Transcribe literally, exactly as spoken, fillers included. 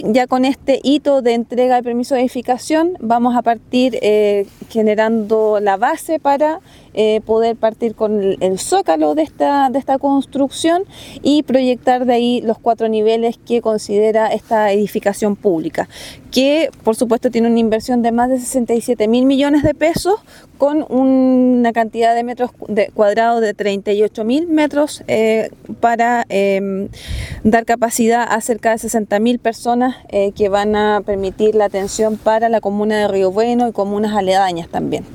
Ya con este hito de entrega de permiso de edificación vamos a partir eh, generando la base para eh, poder partir con el, el zócalo de esta, de esta construcción y proyectar de ahí los cuatro niveles que considera esta edificación pública, que por supuesto tiene una inversión de más de sesenta y siete mil millones de pesos con una cantidad de metros de cuadrados de treinta y ocho mil metros eh, para eh, dar capacidad a cerca de sesenta mil personas eh, que van a permitir la atención para la comuna de Río Bueno y comunas aledañas también.